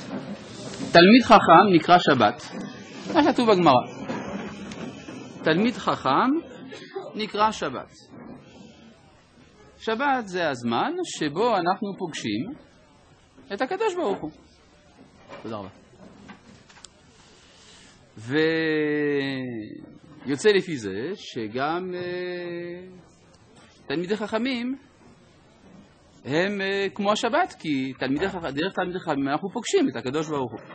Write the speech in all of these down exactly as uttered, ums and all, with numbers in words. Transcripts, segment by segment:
תלמיד חכם נקרא שבת. מה כתוב בגמרא? תלמיד חכם נקרא שבת. שבת זה הזמן שבו אנחנו פוגשים את הקדוש ברוך הוא. תודה רבה. ויוצא לפי זה שגם תלמידי חכמים הם כמו השבת, כי תלמידי חכמים, דרך תלמידי חכמים אנחנו פוגשים את הקדוש ברוך הוא.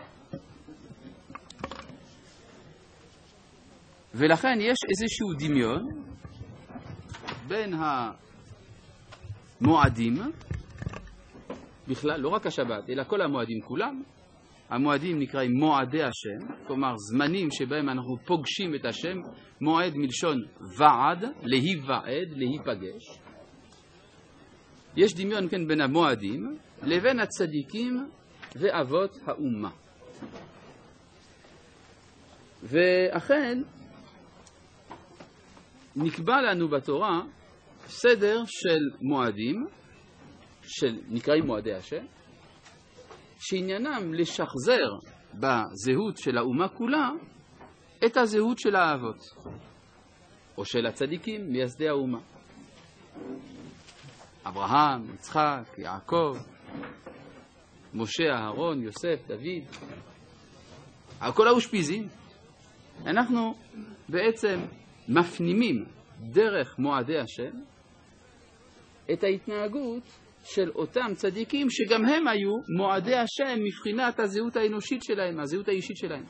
ולכן יש איזשהו דמיון בין המועדים, בכלל, לא רק השבת, אלא כל המועדים כולם. המועדים נקראים מועדי השם, כלומר זמנים שבהם אנחנו פוגשים את השם, מועד מלשון ועד, להיוועד, להיפגש. יש דמיון כן בין המועדים לבין הצדיקים ואבות האומה. ואכן נקבע לנו בתורה סדר של מועדים, של נקראים מועדי השם, שעניינם לשחזר בזהות של האומה כולה את הזהות של האבות, או של הצדיקים מייסדי האומה. אברהם, יצחק, יעקב, משה, אהרון, יוסף, דוד, כל האושפיזים. אנחנו בעצם מפנימים דרך מועדי השם את ההתנהגות של אותם צדיקים שגם הם היו מועדי השם מבחינת הזהות האנושית שלהם, הזהות האישית שלהם.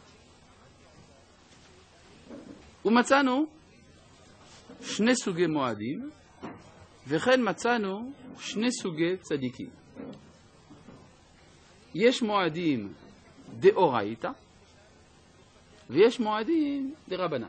ומצאנו שני סוגי מועדים, וכן מצאנו שני סוגי צדיקים. יש מועדים דאורייתא ויש מועדים דרבנן.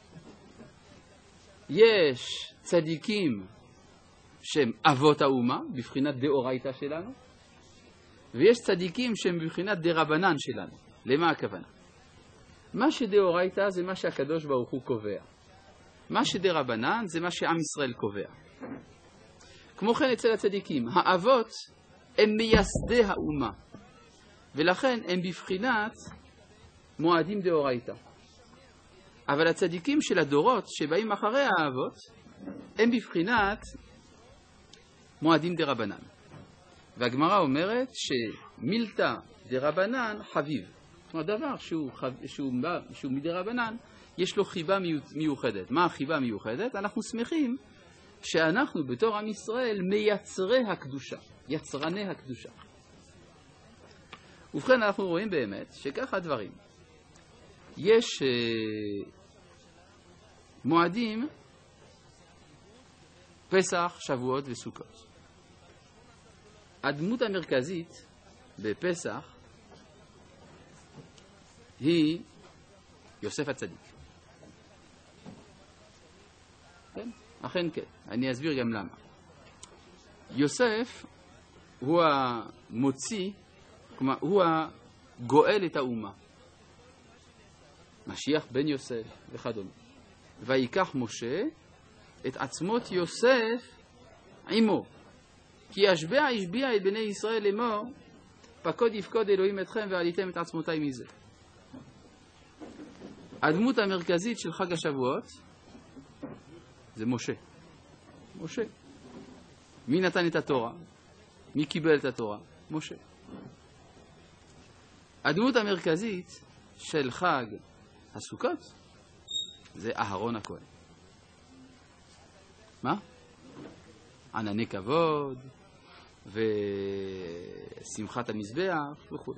יש צדיקים שהם אבות האומה, בבחינת דאורייתא שלנו, ויש צדיקים שהם בבחינת דרבנן שלנו. למה הכוונה? מה שדאורייתא זה מה שהקדוש ברוך הוא קובע. מה שדרבנן זה מה שעם ישראל קובע. כמו כן אצל הצדיקים, האבות הם מייסדי האומה, ולכן הם בבחינת מועדים דאורייתא. אבל הצדיקים של הדורות שבאים אחרי האבות הם בבחינת מועדים דרבנן. והגמרא אומרת שמילתא דרבנן חביב. זאת אומרת, דבר שהוא, שהוא, שהוא מדרבנן, יש לו חיבה מיוחדת. מה החיבה מיוחדת? אנחנו שמחים שאנחנו בתור עם ישראל מייצרי הקדושה, יצרני הקדושה. ובכן אנחנו רואים באמת שככה הדברים. יש uh, מועדים פסח, שבועות וסוכות. הדמות המרכזית בפסח היא יוסף הצדיק. כן? אכן כן. אני אסביר גם למה. יוסף הוא המוציא, כלומר הוא הגואל את האומה. משיח בן יוסף וכדומה. ויקח משה את עצמות יוסף עמו. כי ישבע ישביע את בני ישראל לאמור, פקוד יפקוד אלוהים אתכם ועליתם את עצמותי מזה. הדמות המרכזית של חג השבועות זה משה. משה. מי נתן את התורה? מי קיבל את התורה? משה. הדמות המרכזית של חג הסוכות זה אהרון הכהן. מה? ענני כבוד ושמחת המזבח וכו'.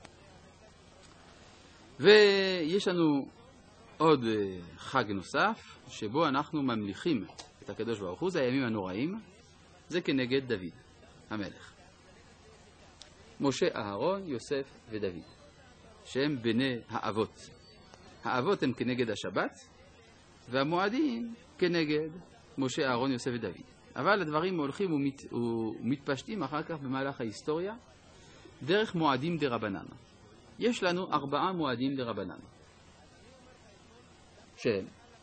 ויש לנו עוד חג נוסף שבו אנחנו ממליכים את הקדוש ברוך הוא, זה הימים הנוראים, זה כנגד דוד המלך. משה, אהרון, יוסף ודוד, שהם בני האבות. האבות הם כנגד השבת, והמועדים כנגד משה, אהרון, יוסף ודוד. אבל הדברים הולכים ומת, ומתפשטים אחר כך במהלך ההיסטוריה דרך מועדים דרבנן. יש לנו ארבעה מועדים דרבנן, שהם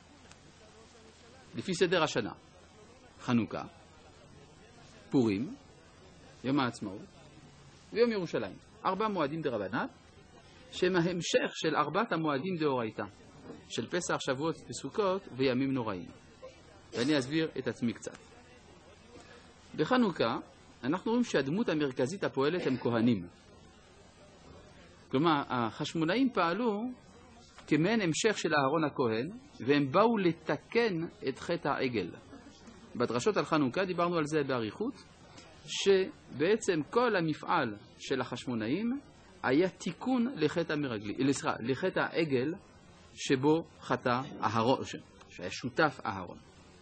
לפי סדר השנה: חנוכה, פורים, יום העצמאות ויום ירושלים. ארבע מועדים דרבנן, שהם ההמשך של ארבעת המועדים דאורייתא, של פסח, שבועות וסוכות וימים נוראים. ואני אסביר את עצמי קצת. בחנוכה אנחנו רואים שהדמות המרכזית הפועלת הם כהנים. כלומר, החשמונאים פעלו כמעין המשך של אהרון הכהן, והם באו לתקן את חטא העגל. בדרשות על חנוכה דיברנו על זה באריכות, שבעצם כל המפעל של החשמונאים היה תיקון לחטא המרגלי, לחטא העגל שבו חטא אהרון, שהיה שותף אהרון.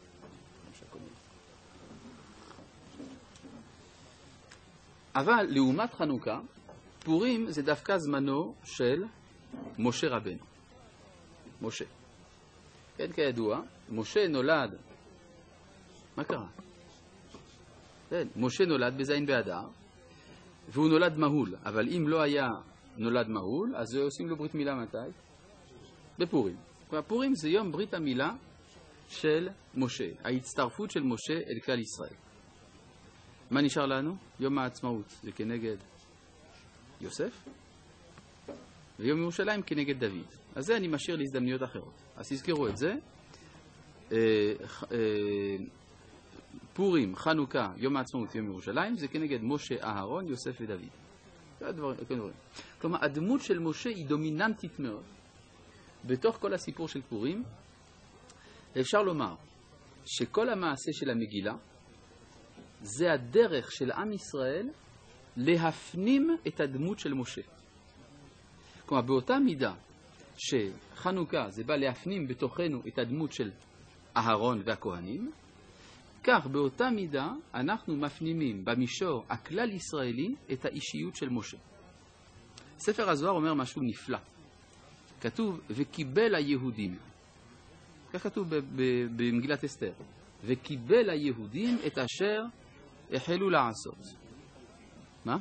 אבל לעומת חנוכה, פורים זה דווקא זמנו של משה רבנו. משה. כן, כידוע, משה נולד, מה קרה? כן, משה נולד בזין באדר, והוא נולד מהול, אבל אם לא היה נולד מהול, אז עושים לו ברית מילה מתי? בפורים. כלומר, פורים זה יום ברית המילה של משה, ההצטרפות של משה אל כלל ישראל. מה נשאר לנו? יום העצמאות, זה כנגד יוסף, ויום ירושלים כנגד דוד. אז זה אני משאיר להזדמנויות אחרות. אז תזכרו את זה. אה, אה, פורים, חנוכה, יום העצמאות, יום ירושלים, זה כנגד משה, אהרון, יוסף ודוד. זה הדברים, הדברים. כלומר, הדמות של משה היא דומיננטית מאוד. בתוך כל הסיפור של פורים, אפשר לומר שכל המעשה של המגילה, זה הדרך של עם ישראל להפנים את הדמות של משה. כלומר, באותה מידה שחנוכה זה בא להפנים בתוכנו את הדמות של אהרון והכהנים, כך באותה מידה אנחנו מפנימים במישור הכלל ישראלי את האישיות של משה. ספר הזוהר אומר משהו נפלא. כתוב, וקיבל היהודים. כך כתוב במגילת אסתר. וקיבל היהודים את אשר החלו לעשות. מה?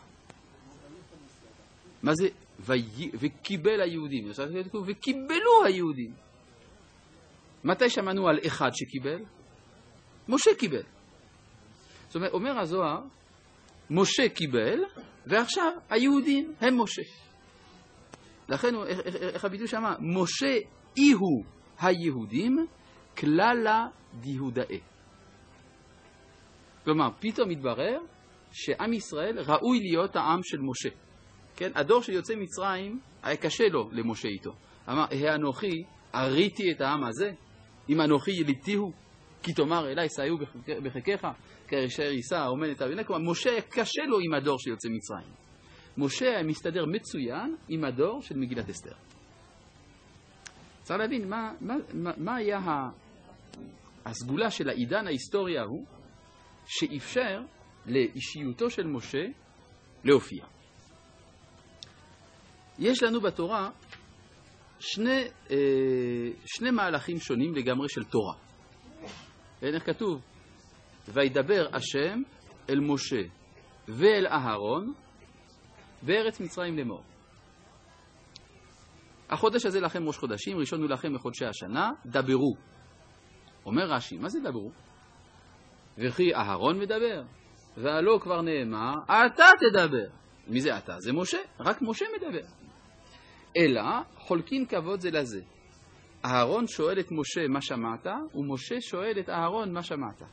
מה זה? וקיבל היהודים. וקיבלו היהודים. מתי שמענו על אחד שקיבל? משה קיבל. זאת אומרת, אומר הזוהר, משה קיבל, ועכשיו היהודים הם משה. לכן, איך הביטוי שמה? משה איהו היהודים, כללה דיהודאי. כלומר, פתאום מתברר שעם ישראל ראוי להיות העם של משה. כן? הדור שיוצא מצרים היה קשה לו למשה איתו. אמר, האנוכי הריתי את העם הזה, אם אנוכי יליתיהו, כי תאמר אליי סעיו בחיקך, כאשר יישא אומן את אבינה. כלומר, משה היה קשה לו עם הדור שיוצא מצרים. משה היה מסתדר מצוין עם הדור של מגילת אסתר. צריך להבין מה, מה, מה, מה היה הסגולה של העידן ההיסטורי ההוא שאפשר לאישיותו של משה להופיע. יש לנו בתורה שני, אה, שני מהלכים שונים לגמרי של תורה. איך כתוב? וידבר השם אל משה ואל אהרון בארץ מצרים לאמור. החודש הזה לכם ראש חודשים, ראשון הוא לכם מחודשי השנה, דברו. אומר רש"י, מה זה דברו? וכי אהרון מדבר, והלא כבר נאמר, אתה תדבר. מי זה אתה? זה משה, רק משה מדבר. אלא חולקים כבוד זה לזה. אהרון שואל את משה מה שמעת, ומשה שואל את אהרון מה שמעת.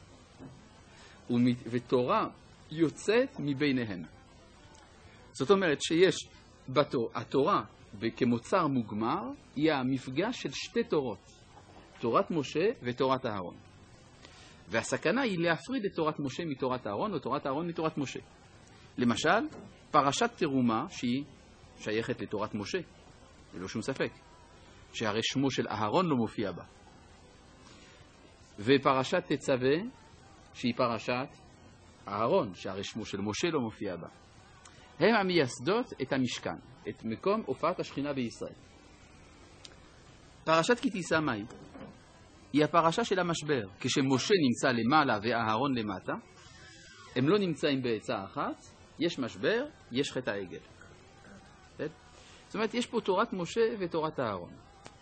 ותורה יוצאת מביניהם. זאת אומרת שיש בתורה, התורה כמוצר מוגמר, היא המפגש של שתי תורות. תורת משה ותורת אהרון. והסכנה היא להפריד את תורת משה מתורת אהרון, או תורת אהרון מתורת משה. למשל, פרשת תרומה, שהיא שייכת לתורת משה, ללא שום ספק, שהרי שמו של אהרון לא מופיע בה. ופרשת תצווה, שהיא פרשת אהרון, שהרי שמו של משה לא מופיע בה. הם המייסדות את המשכן, את מקום הופעת השכינה בישראל. פרשת כי תישא מהי? היא הפרשה של המשבר. כשמשה נמצא למעלה ואהרון למטה, הם לא נמצאים בעצה אחת, יש משבר, יש חטא העגל. זאת אומרת, יש פה תורת משה ותורת אהרון.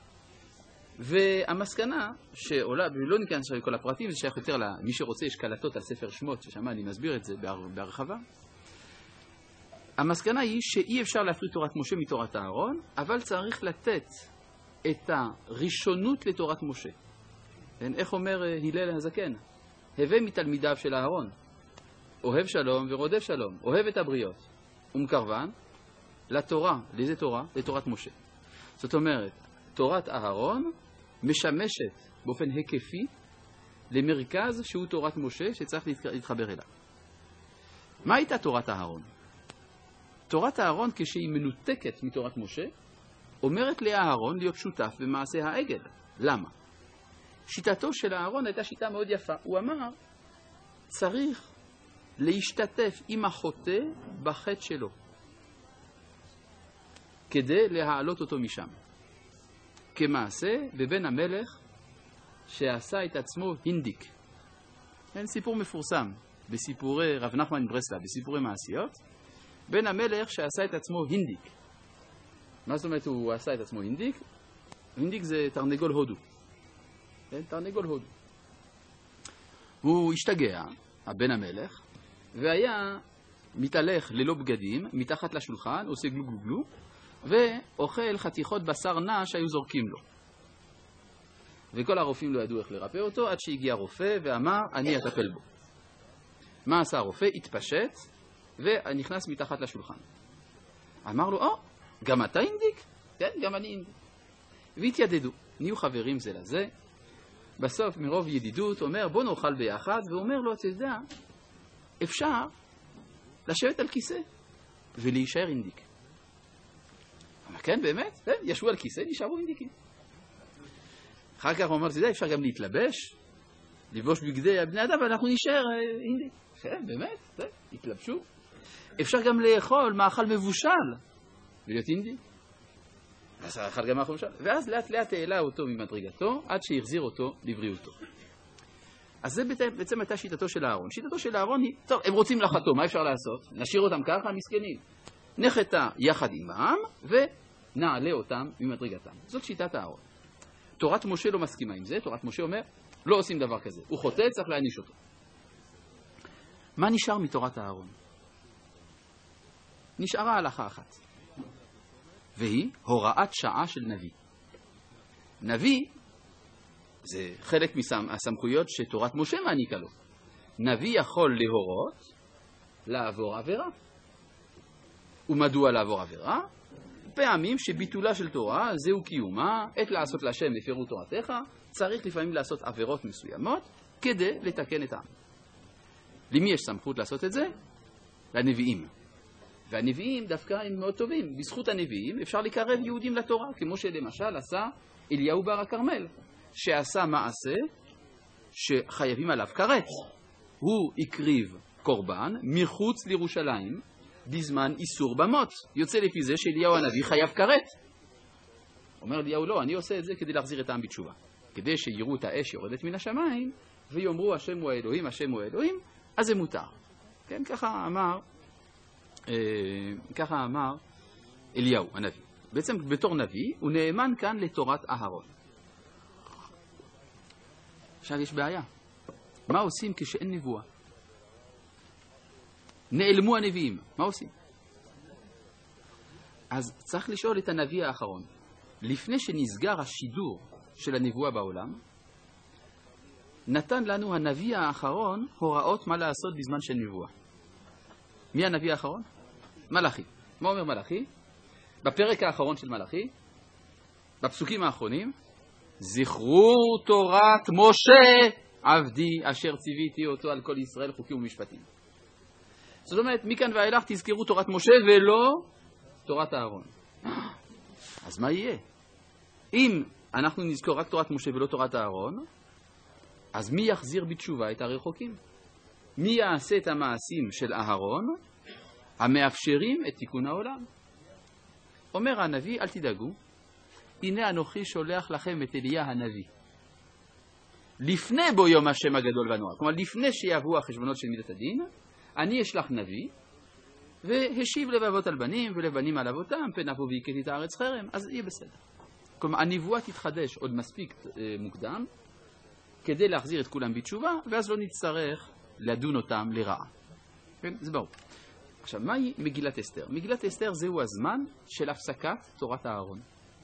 והמסקנה שעולה, ולא ניכנס לכל הפרטים, זה שייך יותר למי שרוצה, יש קלטות על ספר שמות, ששמע אני מסביר את זה בהרחבה. המסקנה היא שאי אפשר להפריד תורת משה מתורת אהרון, אבל צריך לתת את הראשונות לתורת משה. איך אומר הלל הזקן? הווה מתלמידיו של אהרון, אוהב שלום ורודף שלום, אוהב את הבריות, ומקרבן לתורה. לאיזה תורה? לתורת משה. זאת אומרת, תורת אהרון משמשת באופן היקפי למרכז שהוא תורת משה שצריך להתחבר אליו. מה הייתה תורת אהרון? תורת אהרון, כשהיא מנותקת מתורת משה, אומרת לאהרון להיות שותף במעשה העגל. למה? שיטתו של אהרון הייתה שיטה מאוד יפה. הוא אמר, צריך להשתתף עם החוטא בחטא שלו, כדי להעלות אותו משם. כמעשה בבן המלך שעשה את עצמו הינדיק. אין סיפור מפורסם בסיפורי רב נחמן מברסלב, בסיפורי מעשיות, בן המלך שעשה את עצמו הינדיק. מה זאת אומרת הוא עשה את עצמו הינדיק? הינדיק זה תרנגול הודו. כן? תרנגול הודו. הוא השתגע, הבן המלך, והיה מתהלך ללא בגדים, מתחת לשולחן, עושה גלו גלו גלו, ואוכל חתיכות בשר נע שהיו זורקים לו. וכל הרופאים לא ידעו איך לרפא אותו, עד שהגיע רופא ואמר, אני אטפל בו. מה עשה הרופא? התפשט, ונכנס מתחת לשולחן. אמר לו, או, גם אתה אינדיק? כן, גם אני אינדיק. והתיידדו, נהיו חברים זה לזה. בסוף, מרוב ידידות, אומר, בוא נאכל ביחד, ואומר לו, אתה יודע, אפשר לשבת על כיסא ולהישאר אינדיק. אמר, כן, באמת? כן, ישבו על כיסא, נשארו אינדיקים. אחר כך הוא אומר, אתה יודע, אפשר גם להתלבש, לבוש בגדי הבני אדם, ואנחנו נשאר אינדיק. כן, באמת, כן, התלבשו. אפשר גם לאכול מאכל מבושל ולהיות אינדיק. אז אכל גם מאכל מבושל. ואז לאט לאט העלה אותו ממדרגתו, עד שהחזיר אותו לבריאותו. אז זה בעצם הייתה שיטתו של אהרון. שיטתו של אהרון היא, טוב, הם רוצים לחתום, מה אפשר לעשות? נשאיר אותם ככה, מסכנים. נחתה יחד עמם, ונעלה אותם ממדרגתם. זאת שיטת אהרון. תורת משה לא מסכימה עם זה, תורת משה אומר, לא עושים דבר כזה. הוא חוטא, צריך להעניש אותו. מה נשאר מתורת אהרון? נשארה הלכה אחת. והיא הוראת שעה של נביא. נביא זה חלק מהסמכויות שתורת משה מעניקה לו. נביא יכול להורות לעבור עבירה. ומדוע לעבור עבירה? פעמים שביטולה של תורה זהו קיומה, את לעשות להשם הפרו תורתך, צריך לפעמים לעשות עבירות מסוימות כדי לתקן את העם. למי יש סמכות לעשות את זה? לנביאים. והנביאים דווקא הם מאוד טובים. בזכות הנביאים אפשר לקרב יהודים לתורה, כמו שלמשל עשה אליהו בר הכרמל, שעשה מעשה שחייבים עליו כרת. הוא הקריב קורבן מחוץ לירושלים בזמן איסור במות. יוצא לפי זה שאליהו הנביא חייב כרת. אומר אליהו, לא, אני עושה את זה כדי להחזיר את העם בתשובה. כדי שיראו את האש יורדת מן השמיים, ויאמרו השם הוא האלוהים, השם הוא האלוהים, אז זה מותר. כן, ככה אמר, אה, ככה אמר אליהו הנביא. בעצם בתור נביא הוא נאמן כאן לתורת אהרון. עכשיו יש בעיה. מה עושים כשאין נבואה? נעלמו הנביאים. מה עושים? אז צריך לשאול את הנביא האחרון. לפני שנסגר השידור של הנבואה בעולם, נתן לנו הנביא האחרון הוראות מה לעשות בזמן של נבואה. מי הנביא האחרון? מלאכי. מה אומר מלאכי? בפרק האחרון של מלאכי, בפסוקים האחרונים, זכרו תורת משה עבדי אשר ציוויתי אותו על כל ישראל חוקים ומשפטים. זאת אומרת, מכאן ואילך תזכרו תורת משה ולא תורת אהרון. אז מה יהיה? אם אנחנו נזכור רק תורת משה ולא תורת אהרון, אז מי יחזיר בתשובה את הרחוקים? מי יעשה את המעשים של אהרון המאפשרים את תיקון העולם? אומר הנביא, אל תדאגו, הנה אנוכי שולח לכם את אליה הנביא. לפני בו יום השם הגדול והנורא, כלומר לפני שיבואו החשבונות של מידת הדין, אני אשלח נביא, והשיב לבבות על בנים ולבנים על אבותם, פן אבו והכיתי את הארץ חרם, אז יהיה בסדר. כלומר, הנבואה תתחדש עוד מספיק אה, מוקדם, כדי להחזיר את כולם בתשובה, ואז לא נצטרך לדון אותם לרעה. כן, זה ברור. עכשיו, מהי מגילת אסתר? מגילת אסתר זהו הזמן של הפסקת תורת הארון.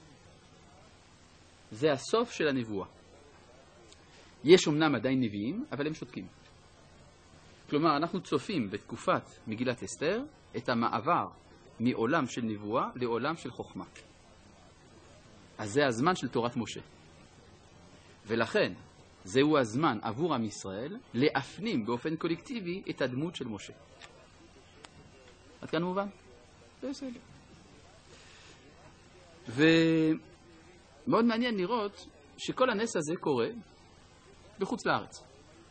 זה הסוף של הנבואה. יש אמנם עדיין נביאים, אבל הם שותקים. כלומר, אנחנו צופים בתקופת מגילת אסתר את המעבר מעולם של נבואה לעולם של חוכמה. אז זה הזמן של תורת משה. ולכן, זהו הזמן עבור עם ישראל להפנים באופן קולקטיבי את הדמות של משה. עד כאן מובן? בסדר. ומאוד מעניין לראות שכל הנס הזה קורה בחוץ לארץ.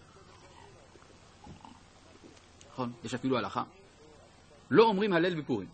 נכון? יש אפילו הלכה. לא אומרים הלל בפורים.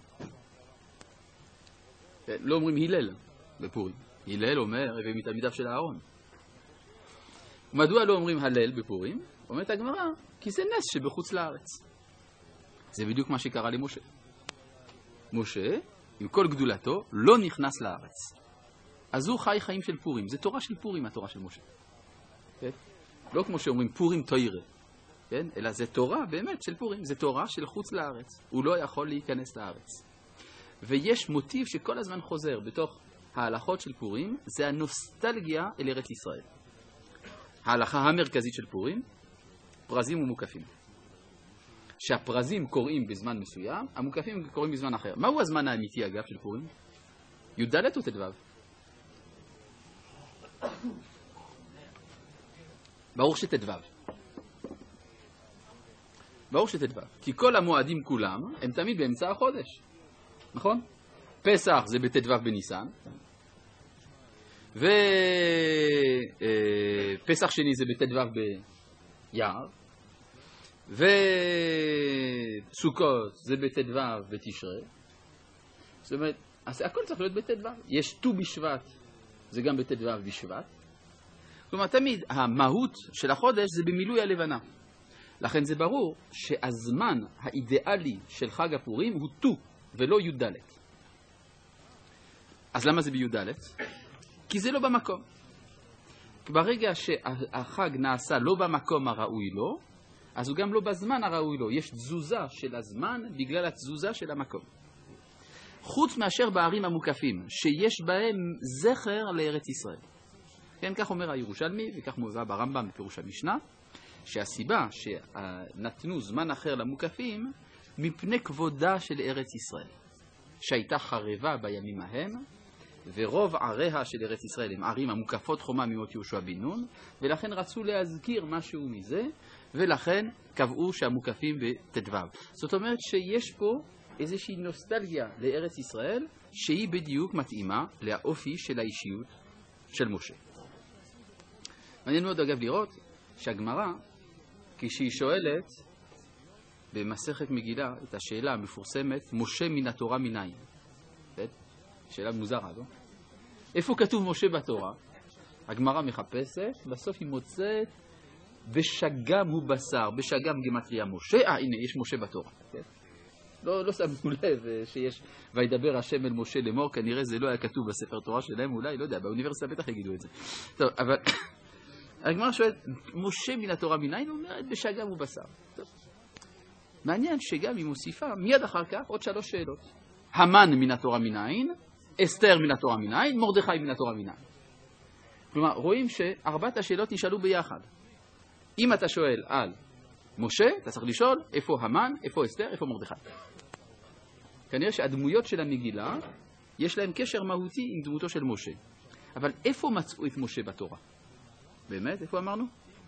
לא אומרים הלל בפורים. הלל אומר, הביא מתלמידיו של הארון. מדוע לא אומרים הלל בפורים? אומרת הגמרא, כי זה נס שבחוץ לארץ. זה בדיוק מה שקרה למשה. משה, עם כל גדולתו, לא נכנס לארץ. אז הוא חי חיים של פורים. זה תורה של פורים, התורה של משה. כן? לא כמו שאומרים פורים תוירה. כן? אלא זה תורה באמת של פורים. זה תורה של חוץ לארץ. הוא לא יכול להיכנס לארץ. ויש מוטיב שכל הזמן חוזר בתוך ההלכות של פורים, זה הנוסטלגיה אל ארץ ישראל. ההלכה המרכזית של פורים, פרזים ומוקפים. שהפרזים קוראים בזמן מסוים, המוקפים קוראים בזמן אחר. מהו הזמן האמיתי אגב של פורים? י"ד או ט"ו? ברור שט"ו. ברור שט"ו. כי כל המועדים כולם הם תמיד באמצע החודש. נכון? פסח זה בט"ו בניסן. ופסח שני זה בט"ו ביער. וסוכות זה בט"ו בתשרי. זאת אומרת, אז הכל צריך להיות בט"ו. יש ט"ו בשבט, זה גם בט"ו בשבט. כלומר, תמיד המהות של החודש זה במילוי הלבנה. לכן זה ברור שהזמן האידיאלי של חג הפורים הוא ט"ו ולא י"ד. אז למה זה בי"ד? כי זה לא במקום. ברגע שהחג נעשה לא במקום הראוי לו, אז הוא גם לא בזמן הראוי לו. יש תזוזה של הזמן בגלל התזוזה של המקום. חוץ מאשר בערים המוקפים, שיש בהם זכר לארץ ישראל. כן, כך אומר הירושלמי, וכך מובא ברמב"ם בפירוש המשנה, שהסיבה שנתנו זמן אחר למוקפים, מפני כבודה של ארץ ישראל, שהייתה חרבה בימים ההם, ורוב עריה של ארץ ישראל הם ערים המוקפות חומה ממות יהושע בן נון, ולכן רצו להזכיר משהו מזה, ולכן קבעו שהמוקפים בט"ו. זאת אומרת שיש פה איזושהי נוסטלגיה לארץ ישראל, שהיא בדיוק מתאימה לאופי של האישיות של משה. מעניין מאוד אגב לראות שהגמרא, כשהיא שואלת במסכת מגילה את השאלה המפורסמת, משה מן התורה מניין. שאלה מוזרה, לא? איפה כתוב משה בתורה? הגמרא מחפשת, בסוף היא מוצאת בשגם הוא בשר, בשגם גמטריה משה. אה, הנה, יש משה בתורה. כן? לא, לא שמו לב שיש, וידבר השם אל משה לאמור, כנראה זה לא היה כתוב בספר תורה שלהם, אולי, לא יודע, באוניברסיטה בטח יגידו את זה. טוב, אבל הגמרא שואלת, משה מן התורה מניין? הוא אומרת, בשגם הוא בשר. טוב. מעניין שגם היא מוסיפה, מיד אחר כך, עוד שלוש שאלות. המן מן התורה מניין, אסתר מן התורה מניין, מרדכי מן התורה מניין. כלומר, רואים שארבעת השאלות נשאלו ביחד. אם אתה שואל על משה, אתה צריך לשאול איפה המן, איפה אסתר, איפה מרדכי. כנראה שהדמויות של המגילה, יש להם קשר מהותי עם דמותו של משה. אבל איפה מצאו את משה בתורה? באמת? איפה אמרנו?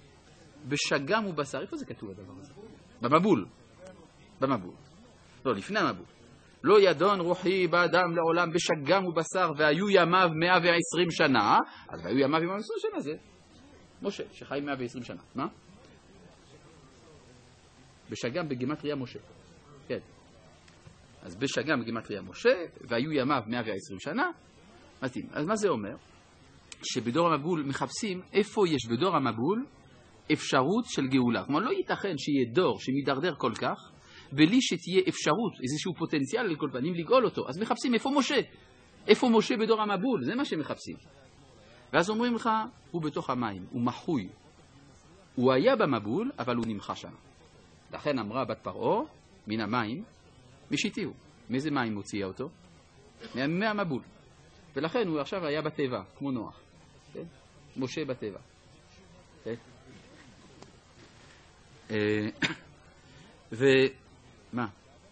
בשגם ובשר. איפה זה כתוב הדבר הזה? במבול. במבול. לא, לפני המבול. לא ידון רוחי באדם לעולם בשגם ובשר, והיו ימיו מאה ועשרים שנה. אז והיו ימיו מאה ועשרים שנה זה משה, שחי מאה ועשרים שנה. מה? בשגם בגימטריה משה. כן. אז בשגם בגימטריה משה, והיו ימיו מאה ועשרים שנה. מתאים. אז מה זה אומר? שבדור המבול מחפשים איפה יש בדור המבול אפשרות של גאולה. כלומר, לא ייתכן שיהיה דור שמתדרדר כל כך, בלי שתהיה אפשרות, איזשהו פוטנציאל לכל פנים לגאול אותו. אז מחפשים איפה משה? איפה משה בדור המבול? זה מה שמחפשים. ואז אומרים לך, הוא בתוך המים, הוא מחוי. הוא היה במבול, אבל הוא נמחה שם. לכן אמרה בת פרעה, מן המים, משיתי הוא. מאיזה מים הוציאה אותו? מהמבול. ולכן הוא עכשיו היה בטבע, כמו נוח. כן? משה בטבע. כן? ומה?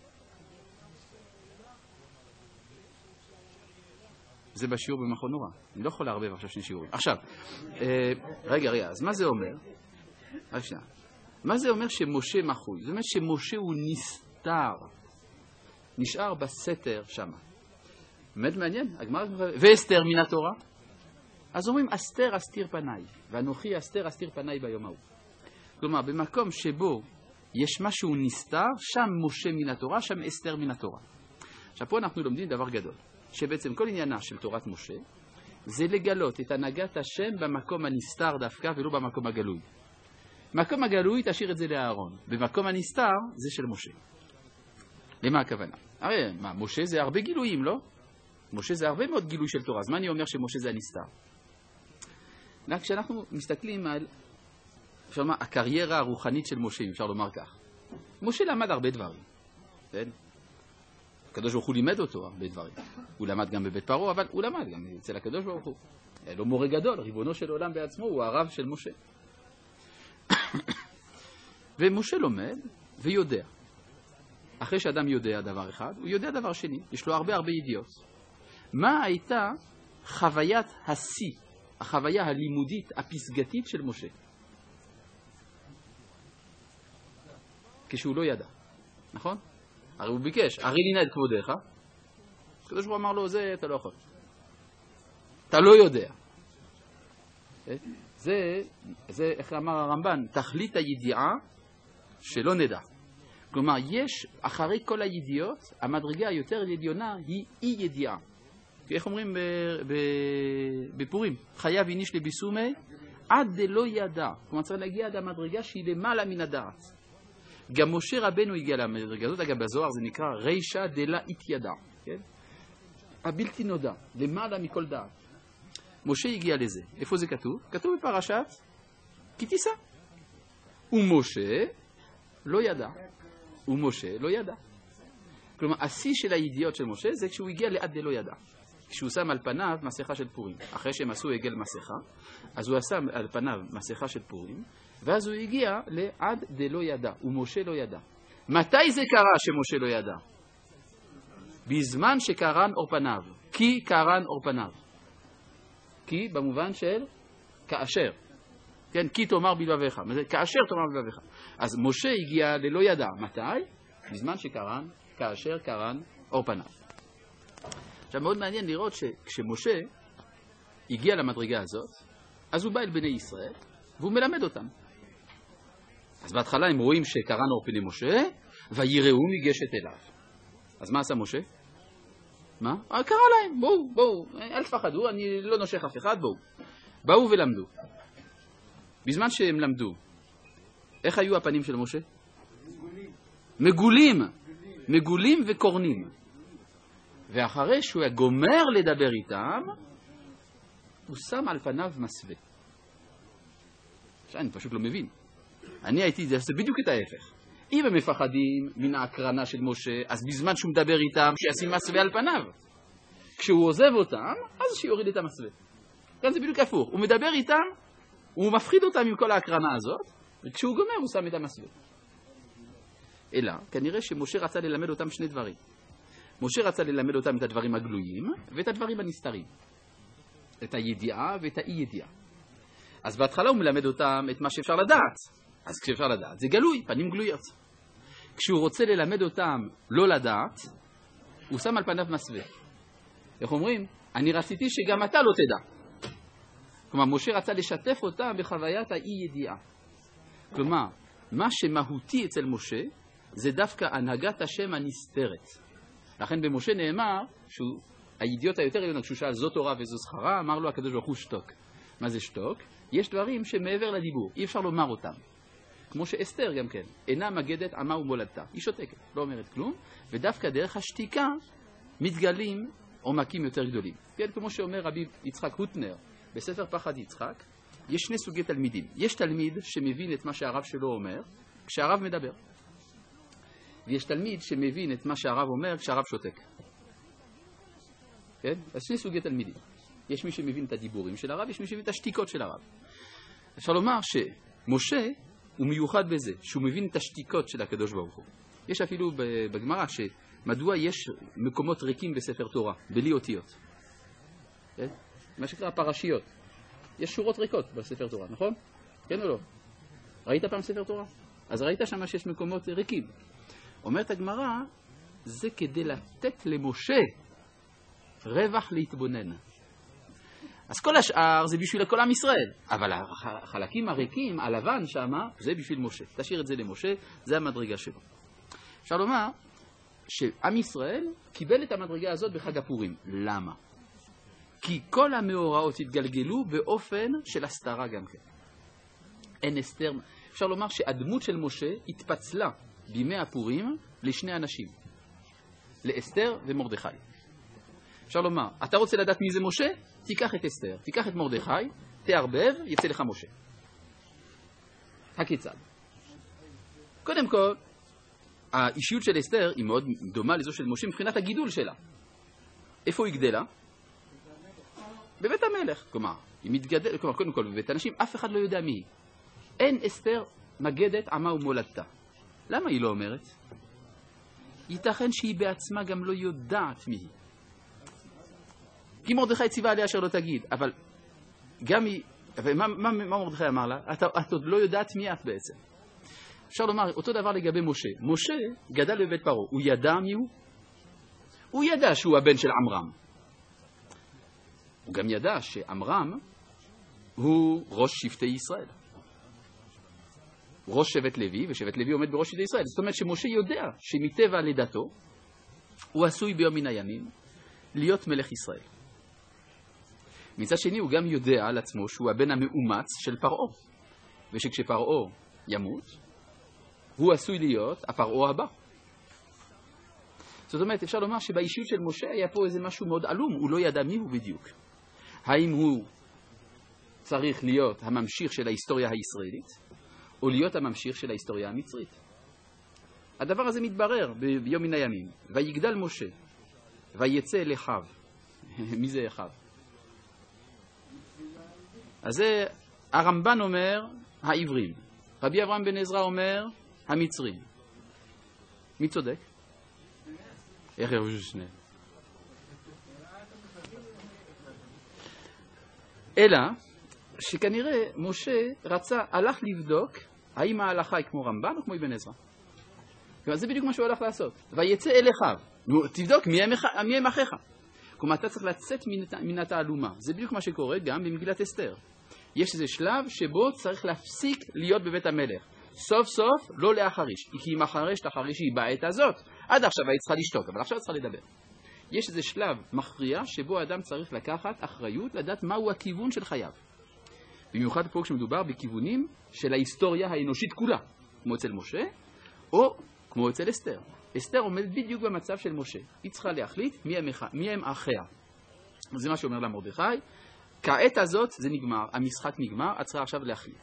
זה בשיעור במכון נורא. אני לא יכול להרבב עכשיו שני שיעורים. עכשיו, רגע, רגע, אז מה זה אומר? רק שנייה. מה זה אומר שמשה מחוי? זאת אומרת שמשה הוא נסתר. נשאר בסתר שם. באמת מעניין? ואסתר מן התורה? אז אומרים, אסתר אסתיר פניי, ואנוכי אסתר אסתיר פניי ביום ההוא. כלומר, במקום שבו יש משהו נסתר, שם משה מן התורה, שם אסתר מן התורה. עכשיו פה אנחנו לומדים דבר גדול, שבעצם כל עניינה של תורת משה, זה לגלות את הנהגת השם במקום הנסתר דווקא, ולא במקום הגלוי. במקום הגלוי תשאיר את זה לאהרון, במקום הנסתר זה של משה. למה הכוונה? הרי מה, משה זה הרבה גילויים, לא? משה זה הרבה מאוד גילוי של תורה, אז מה אני אומר שמשה זה הנסתר? רק כשאנחנו מסתכלים על, אפשר לומר, הקריירה הרוחנית של משה, אפשר לומר כך. משה למד הרבה דברים, כן? הקדוש ברוך הוא לימד אותו הרבה דברים. הוא למד גם בבית פרעה, אבל הוא למד גם אצל הקדוש ברוך הוא. היה לו מורה גדול, ריבונו של עולם בעצמו, הוא הרב של משה. ומשה לומד ויודע. אחרי שאדם יודע דבר אחד, הוא יודע דבר שני. יש לו הרבה הרבה ידיעות. מה הייתה חוויית השיא, החוויה הלימודית, הפסגתית של משה? כשהוא לא ידע. נכון? הרי הוא ביקש, הרי לינה את כבודך. הקדוש ברוך הוא אמר לו, זה אתה לא יכול. אתה לא יודע. זה, זה, איך אמר הרמב"ן, תכלית הידיעה שלא נדע. כלומר, יש, אחרי כל הידיעות, המדרגה היותר עליונה היא אי ידיעה. איך אומרים בפורים? חייב איניש לביסומי עד דלא ידע. כלומר, צריך להגיע עד המדרגה שהיא למעלה מן הדעת. גם משה רבנו הגיע למדרגה הזאת, אגב בזוהר זה נקרא רישא דלה התיידע. כן? הבלתי נודע, למעלה מכל דעת. משה הגיע לזה. איפה זה כתוב? כתוב בפרשת כי תישא. ומשה לא ידע. ומשה לא ידע. כלומר, השיא של הידיעות של משה זה כשהוא הגיע לעד דלא ידע. כשהוא שם על פניו מסכה של פורים. אחרי שהם עשו עגל מסכה, אז הוא שם על פניו מסכה של פורים, ואז הוא הגיע לעד דלא ידע. ומשה לא ידע. מתי זה קרה שמשה לא ידע? בזמן שקרן אור פניו. כי קרן אור פניו. כי במובן של כאשר. כן, כי תאמר בלבביך. כאשר תאמר בלבביך. אז משה הגיע ללא ידע. מתי? בזמן שקרן, כאשר קרן אור פניו. עכשיו מאוד מעניין לראות שכשמשה הגיע למדרגה הזאת, אז הוא בא אל בני ישראל והוא מלמד אותם. אז בהתחלה הם רואים שקרן אור פני משה ויראו מגשת אליו. אז מה עשה משה? מה? קרא להם, בואו, בואו, אל תפחדו, אני לא נושך אף אחד, בואו. באו ולמדו. בזמן שהם למדו, איך היו הפנים של משה? מגולים. מגולים, מגולים וקורנים. ואחרי שהוא היה גומר לדבר איתם, הוא שם על פניו מסווה. עכשיו אני פשוט לא מבין. אני הייתי, זה בדיוק את ההפך. אם הם מפחדים מן ההקרנה של משה, אז בזמן שהוא מדבר איתם, שישים מסווה על פניו. כשהוא עוזב אותם, אז שיוריד את המסווה. כאן זה בדיוק הפוך. הוא מדבר איתם, הוא מפחיד אותם עם כל ההקרנה הזאת, וכשהוא גומר הוא שם את המסווה. אלא, כנראה שמשה רצה ללמד אותם שני דברים. משה רצה ללמד אותם את הדברים הגלויים, ואת הדברים הנסתרים. את הידיעה ואת האי-ידיעה. אז בהתחלה הוא מלמד אותם את מה שאפשר לדעת. אז כשאפשר לדעת, זה גלוי, פנים גלויות. כשהוא רוצה ללמד אותם לא לדעת, הוא שם על פניו מסווה. איך אומרים? אני רציתי שגם אתה לא תדע. כלומר, משה רצה לשתף אותם בחוויית האי-ידיעה. כלומר, מה שמהותי אצל משה, זה דווקא הנהגת השם הנסתרת. לכן במשה נאמר, שהידיעות היותר עליונות, כשהוא שאל זו תורה וזו שכרה, אמר לו הקדוש ברוך הוא שתוק. מה זה שתוק? יש דברים שמעבר לדיבור, אי אפשר לומר אותם. כמו שאסתר גם כן, אינה מגדת עמה ומולדתה. היא שותקת, לא אומרת כלום, ודווקא דרך השתיקה מתגלים עומקים יותר גדולים. כן, כמו שאומר רבי יצחק הוטנר, בספר פחד יצחק, יש שני סוגי תלמידים. יש תלמיד שמבין את מה שהרב שלו אומר, כשהרב מדבר. ויש תלמיד שמבין את מה שהרב אומר כשהרב שותק. כן? אז שני סוגי תלמידים. יש מי שמבין את הדיבורים של הרב, יש מי שמבין את השתיקות של הרב. אפשר לומר שמשה הוא מיוחד בזה, שהוא מבין את השתיקות של הקדוש ברוך הוא. יש אפילו בגמרא שמדוע יש מקומות ריקים בספר תורה, בלי אותיות. כן? מה שקרה פרשיות. יש שורות ריקות בספר תורה, נכון? כן או לא? ראית פעם ספר תורה? אז ראית שם שיש מקומות ריקים. אומרת הגמרא, זה כדי לתת למשה רווח להתבונן. אז כל השאר זה בשביל כל עם ישראל. אבל החלקים הריקים, הלבן שם, זה בשביל משה. תשאיר את זה למשה, זה המדרגה שלו. אפשר לומר שעם ישראל קיבל את המדרגה הזאת בחג הפורים. למה? כי כל המאורעות התגלגלו באופן של הסתרה גם כן. אין אסתר. אפשר לומר שהדמות של משה התפצלה בימי הפורים לשני אנשים. לאסתר ומרדכי. אפשר לומר, אתה רוצה לדעת מי זה משה? תיקח את אסתר, תיקח את מרדכי, תערבב, יצא לך משה. הכיצד? קודם כל, האישיות של אסתר היא מאוד דומה לזו של משה מבחינת הגידול שלה. איפה היא גדלה? בבית המלך. כלומר, היא מתגדלת, כלומר, קודם כל, בבית אנשים, אף אחד לא יודע מי היא. אין אסתר מגדת עמה ומולדתה. למה היא לא אומרת? ייתכן שהיא בעצמה גם לא יודעת מי היא. כי מרדכי ציווה עליה אשר לא תגיד, אבל גם היא, ומה, מה, מה מרדכי אמר לה? את, את עוד לא יודעת מי את בעצם. אפשר לומר, אותו דבר לגבי משה. משה גדל בבית פרעה, הוא ידע מי הוא? הוא ידע שהוא הבן של עמרם. הוא גם ידע שעמרם הוא ראש שבטי ישראל. ראש שבט לוי, ושבט לוי עומד בראש שבטי ישראל. זאת אומרת שמשה יודע שמטבע לידתו הוא עשוי ביום מן הימים להיות מלך ישראל. מצד שני הוא גם יודע על עצמו שהוא הבן המאומץ של פרעה, ושכשפרעה ימות הוא עשוי להיות הפרעה הבא. זאת אומרת, אפשר לומר שבאישיות של משה היה פה איזה משהו מאוד עלום, הוא לא ידע מי הוא בדיוק. האם הוא צריך להיות הממשיך של ההיסטוריה הישראלית, או להיות הממשיך של ההיסטוריה המצרית. הדבר הזה מתברר ביום מן הימים. ויגדל משה, ויצא אל אחיו. מי זה אחיו? אז זה הרמב"ן אומר, העברים. רבי אברהם בן עזרא אומר, המצרים. מי צודק? איך ירושו שני? אלא שכנראה משה רצה, הלך לבדוק האם ההלכה היא כמו רמב"ן או כמו אבן עזרא. זה בדיוק מה שהוא הלך לעשות. ויצא אל אחיו. נו, תבדוק מי הם, מי הם אחיך. כלומר, אתה צריך לצאת מן התעלומה. זה בדיוק מה שקורה גם במגילת אסתר. יש איזה שלב שבו צריך להפסיק להיות בבית המלך. סוף סוף לא להחריש. כי אם החרש תחריש היא בעת הזאת. עד עכשיו היא צריכה לשתוק, אבל עכשיו צריכה לדבר. יש איזה שלב מכריע שבו האדם צריך לקחת אחריות לדעת מהו הכיוון של חייו. במיוחד פה כשמדובר בכיוונים של ההיסטוריה האנושית כולה, כמו אצל משה, או כמו אצל אסתר. אסתר עומדת בדיוק במצב של משה. היא צריכה להחליט מי הם, מי הם אחיה. זה מה שאומר לה מרדכי. כעת הזאת זה נגמר, המשחק נגמר, את צריכה עכשיו להחליט.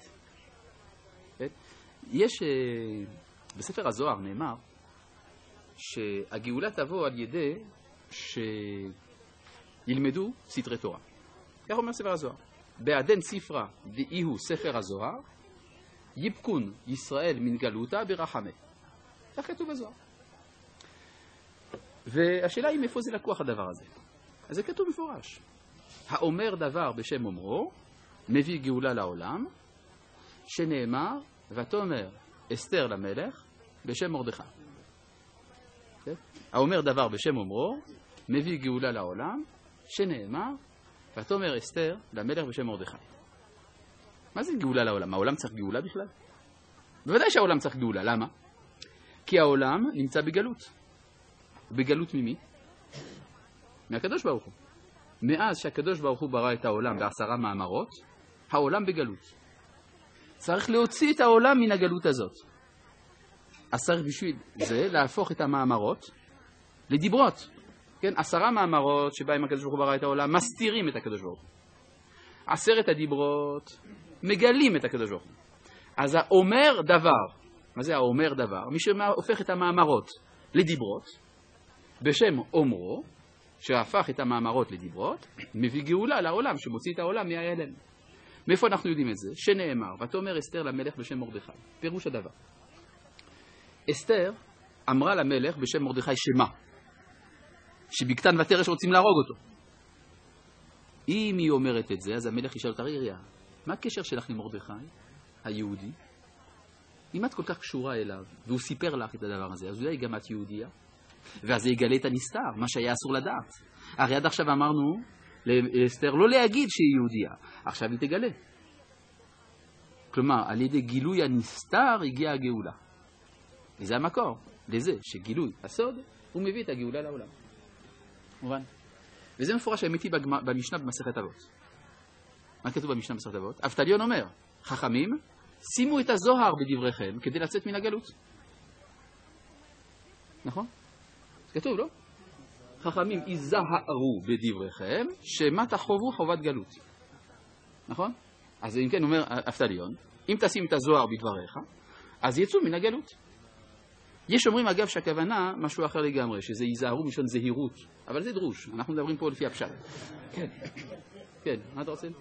יש, בספר הזוהר נאמר, שהגאולה תבוא על ידי שילמדו סתרי תורה. כך אומר ספר הזוהר. בעדן ספרה דאיהו ספר הזוהר, יפקון ישראל מן גלותה ברחמה. כך כתוב בזוהר. והשאלה היא מאיפה זה לקוח הדבר הזה. אז זה כתוב מפורש. האומר דבר בשם אומרו, מביא גאולה לעולם, שנאמר, ותאמר אסתר למלך בשם מרדכי. האומר דבר בשם אומרו, מביא גאולה לעולם, שנאמר, ותאמר אסתר למלך בשם מרדכי. מה זה גאולה לעולם? העולם צריך גאולה בכלל? בוודאי שהעולם צריך גאולה. למה? כי העולם נמצא בגלות. בגלות ממי? מהקדוש ברוך הוא. מאז שהקדוש ברוך הוא ברא את העולם בעשרה מאמרות, העולם בגלות. צריך להוציא את העולם מן הגלות הזאת. אז צריך בשביל זה להפוך את המאמרות לדיברות. כן, עשרה מאמרות שבהם הקדוש ברוך הוא ברא את העולם מסתירים את הקדוש ברוך הוא. עשרת הדיברות מגלים את הקדוש ברוך הוא. אז האומר דבר מה זה האומר דבר? מי שהופך את המאמרות לדיברות, בשם אומרו, שהפך את המאמרות לדיברות, מביא גאולה לעולם, שמוציא את העולם מהיעלם. מאיפה אנחנו יודעים את זה? שנאמר, ותאמר אסתר למלך בשם מרדכי. פירוש הדבר. אסתר אמרה למלך בשם מרדכי שמה? שבקטן ותרש רוצים להרוג אותו. אם היא אומרת את זה, אז המלך ישאל אותה, רגע, מה הקשר שלך למרדכי, היהודי? אם את כל כך קשורה אליו, והוא סיפר לך את הדבר הזה, אז אולי גם את יהודייה, ואז זה יגלה את הנסתר, מה שהיה אסור לדעת. הרי עד עכשיו אמרנו לאסתר לא להגיד שהיא יהודייה, עכשיו היא תגלה. כלומר, על ידי גילוי הנסתר הגיעה הגאולה. וזה המקור, לזה שגילוי הסוד, הוא מביא את הגאולה לעולם. מובן? וזה מפורש האמיתי במשנה במסכת אבות. מה כתוב במשנה במסכת אבות? אבטליון אומר, חכמים, שימו את הזוהר בדבריכם כדי לצאת מן הגלות. נכון? כתוב, לא? חכמים, יזהרו בדבריכם, שמה תחובו חובת גלות. נכון? אז אם כן אומר אבטליון, אם תשים את הזוהר בדבריך, אז יצאו מן הגלות. יש אומרים אגב שהכוונה משהו אחר לגמרי, שזה יזהרו משון זהירות, אבל זה דרוש, אנחנו מדברים פה לפי הפשט. כן, כן, מה אתה רוצה?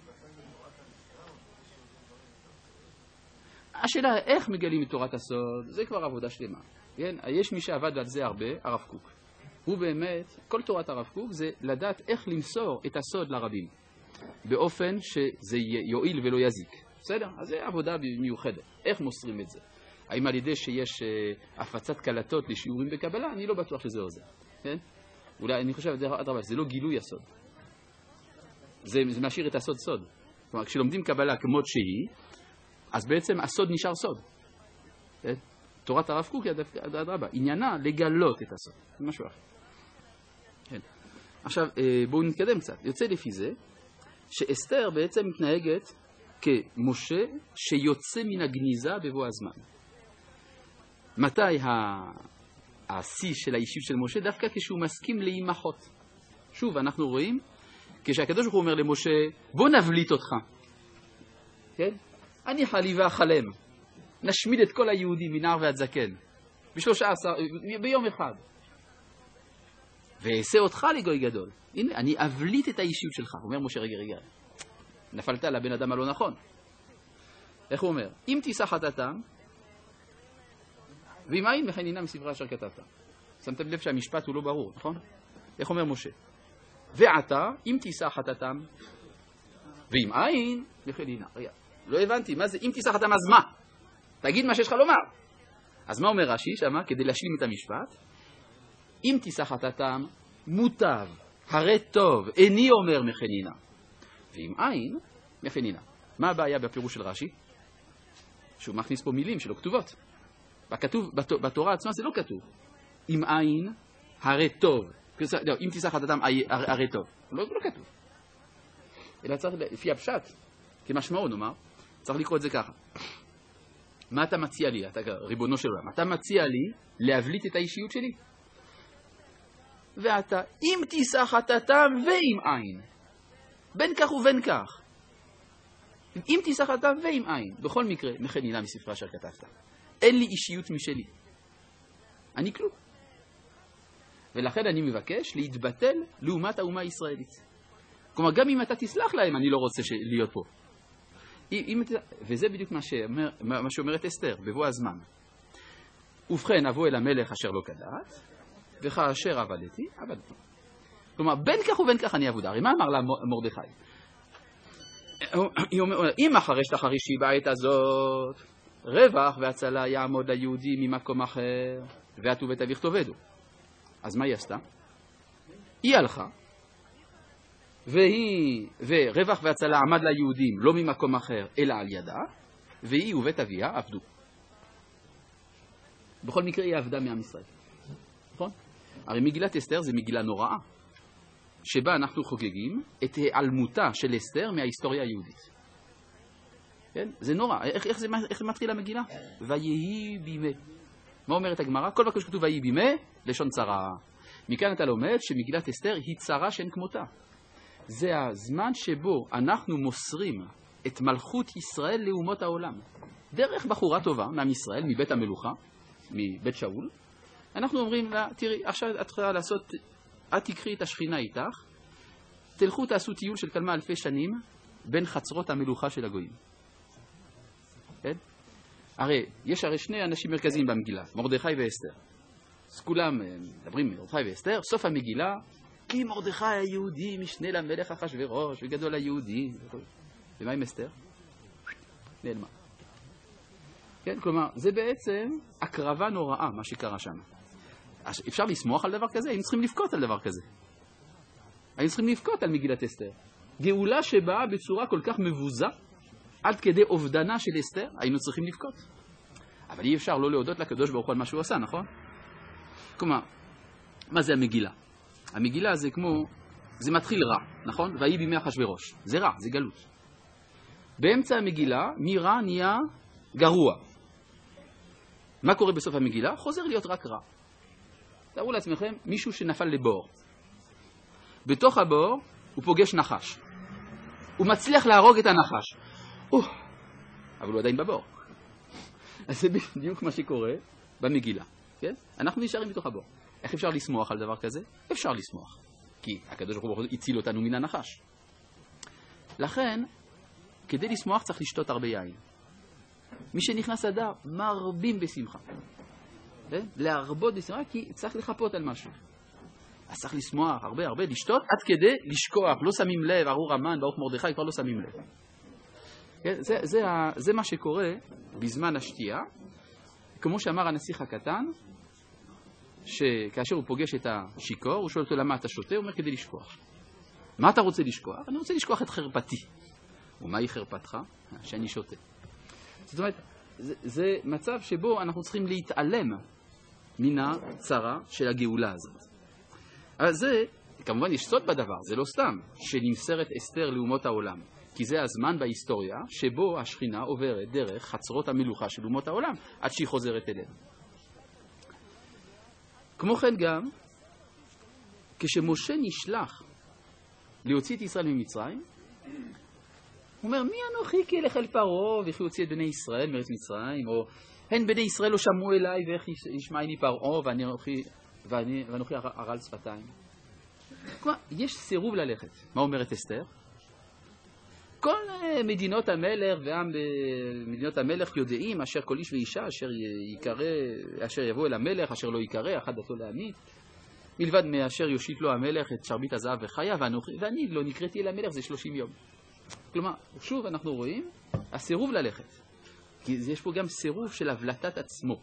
השאלה איך מגלים את תורת הסוד, זה כבר עבודה שלמה. כן? יש מי שעבד על זה הרבה, הרב קוק. הוא באמת, כל תורת הרב קוק זה לדעת איך למסור את הסוד לרבים, באופן שזה יועיל ולא יזיק. בסדר? אז זה עבודה מיוחדת. איך מוסרים את זה? האם על ידי שיש uh, הפצת קלטות לשיעורים בקבלה? אני לא בטוח שזה עוזר. כן? אולי אני חושב, זה לא גילוי הסוד. זה, זה משאיר את הסוד סוד. כלומר, כשלומדים קבלה כמות שהיא, אז בעצם הסוד נשאר סוד. כן? תורת הרב קוק היא אדרבה. עניינה לגלות את הסוד. זה משהו אחר. כן. עכשיו, בואו נתקדם קצת. יוצא לפי זה, שאסתר בעצם מתנהגת כמשה שיוצא מן הגניזה בבוא הזמן. מתי השיא של האישיות של משה? דווקא כשהוא מסכים להימחות. שוב, אנחנו רואים, כשהקדוש ברוך הוא אומר למשה, בוא נבליט אותך. כן? אני חליבה חלם. נשמיד את כל היהודים מנער ועד זקן. בשלושה עשר, ביום אחד. ואעשה אותך לגוי גדול. הנה, אני אבליט את האישיות שלך. אומר משה, רגע, רגע. נפלת לבן אדם הלא נכון. איך הוא אומר? אם תישא חטאתם, ואם אין מחנינה מספרה אשר כתבת. שמתם לב שהמשפט הוא לא ברור, נכון? איך אומר משה? ועתה, אם תישא חטאתם, ואם אין, מחנינה. רגע, לא הבנתי, מה זה? אם תישא חטאתם, אז מה? תגיד מה שיש לך לומר. אז מה אומר רש"י שמה? כדי להשלים את המשפט, אם תישא חטאתם, מוטב, הרי טוב, איני אומר מחנינה. ואם אין, מחנינה. מה הבעיה בפירוש של רש"י? שהוא מכניס פה מילים שלא כתובות. בכתוב, בתורה עצמה זה לא כתוב. אם אין, הרי טוב. לא, אם תישא חטאתם, הרי טוב. לא, לא כתוב. אלא צריך, לפי הפשט, כמשמעו נאמר, צריך לקרוא את זה ככה. מה אתה מציע לי, אתה ריבונו של עולם? אתה מציע לי להבליט את האישיות שלי? ואתה, אם תישא חטאתם ואם אין. בין כך ובין כך. אם תישא חטאתם ואם אין. בכל מקרה, מחנינה מספרה אשר כתבת. אין לי אישיות משלי. אני כלום. ולכן אני מבקש להתבטל לעומת האומה הישראלית. כלומר, גם אם אתה תסלח להם, אני לא רוצה להיות פה. אם, וזה בדיוק מה, שאומר, מה שאומרת אסתר, בבוא הזמן. ובכן, אבוא אל המלך אשר לא כדעת, וכאשר עבדתי, עבדתי. כלומר, בין כך ובין כך אני אעבוד. הרי מה אמר לה מרדכי? אם אחרי שתחרישי בעת הזאת, רווח והצלה יעמוד ליהודי ממקום אחר, ואתו בית אביך תאבדו. אז מה היא עשתה? היא הלכה, והיא, ורווח והצלה עמד ליהודים לא ממקום אחר, אלא על ידה, והיא ובית אביה עבדו. בכל מקרה היא עבדה מעם ישראל. נכון? הרי מגילת אסתר זה מגילה נוראה, שבה אנחנו חוגגים את העלמותה של אסתר מההיסטוריה היהודית. כן? זה נורא. איך, איך, זה, איך זה מתחיל המגילה? ויהי בימי. מה אומרת הגמרא? כל מקום שכתוב ויהי בימי, לשון צרה. מכאן אתה לומד שמגילת אסתר היא צרה שאין כמותה. זה הזמן שבו אנחנו מוסרים את מלכות ישראל לאומות העולם. דרך בחורה טובה מעם ישראל, מבית המלוכה, מבית שאול, אנחנו אומרים לה, תראי, עכשיו את צריכה לעשות, את תקחי את השכינה איתך, תלכו תעשו טיול של כמה אלפי שנים בין חצרות המלוכה של הגויים. כן? הרי, יש הרי שני אנשים מרכזיים במגילה, מרדכי ואסתר. אז כולם מדברים מרדכי ואסתר, סוף המגילה, כי מרדכי היהודי משנה למלך אחשוורוש וגדול היהודי. ומה עם אסתר? נעלמה. כן, כלומר, זה בעצם הקרבה נוראה, מה שקרה שם. אפשר לסמוך על דבר כזה? היינו צריכים לבכות על דבר כזה. היינו צריכים לבכות על מגילת אסתר. גאולה שבאה בצורה כל כך מבוזה, עד כדי אובדנה של אסתר, היינו צריכים לבכות. אבל אי אפשר לא להודות לקדוש ברוך הוא על מה שהוא עשה, נכון? כלומר, מה זה המגילה? המגילה זה כמו, זה מתחיל רע, נכון? ויהי בימי אחשוורוש. זה רע, זה גלות. באמצע המגילה, מרע נהיה גרוע. מה קורה בסוף המגילה? חוזר להיות רק רע. תארו לעצמכם, מישהו שנפל לבור. בתוך הבור הוא פוגש נחש. הוא מצליח להרוג את הנחש. אוח, אבל הוא עדיין בבור. אז זה בדיוק מה שקורה במגילה. כן? אנחנו נשארים בתוך הבור. איך אפשר לסמוך על דבר כזה? אפשר לסמוך. כי הקדוש ברוך הוא הציל אותנו מן הנחש. לכן, כדי לסמוך צריך לשתות הרבה יין. מי שנכנס אדר, מרבים בשמחה. כן? להרבות בשמחה, כי צריך לחפות על משהו. אז צריך לשמוח הרבה הרבה, לשתות עד כדי לשכוח. לא שמים לב, ארור המן, ברוך מרדכי, כבר לא שמים לב. כן? זה, זה, זה מה שקורה בזמן השתייה. כמו שאמר הנסיך הקטן, שכאשר הוא פוגש את השיקור, הוא שואל אותו למה אתה שותה, הוא אומר כדי לשכוח. מה אתה רוצה לשכוח? אני רוצה לשכוח את חרפתי. ומהי חרפתך? שאני שותה. זאת אומרת, זה, זה מצב שבו אנחנו צריכים להתעלם מן הצרה של הגאולה הזאת. אבל זה, כמובן יש סוד בדבר, זה לא סתם, שנמסרת אסתר לאומות העולם. כי זה הזמן בהיסטוריה שבו השכינה עוברת דרך חצרות המלוכה של אומות העולם, עד שהיא חוזרת אלינו. כמו כן גם, כשמשה נשלח להוציא את ישראל ממצרים, הוא אומר, מי אנוכי כי אלך אל פרעה וכי הוציא את בני ישראל מארץ מצרים, או הן בני ישראל לא שמעו אליי ואיך ישמעני פרעה ואנוכי, ואני, ואנוכי ערל שפתיים. כלומר, יש סירוב ללכת. מה אומרת אסתר? כל מדינות המלך ועם מדינות המלך יודעים אשר כל איש ואישה אשר יקרא, אשר יבוא אל המלך, אשר לא יקרא, אחד דתו להמית, מלבד מאשר יושיט לו המלך את שרביט הזהב וחיה, ואני לא נקראתי אל המלך, זה שלושים יום. כלומר, שוב אנחנו רואים, הסירוב ללכת. כי יש פה גם סירוב של הבלטת עצמו.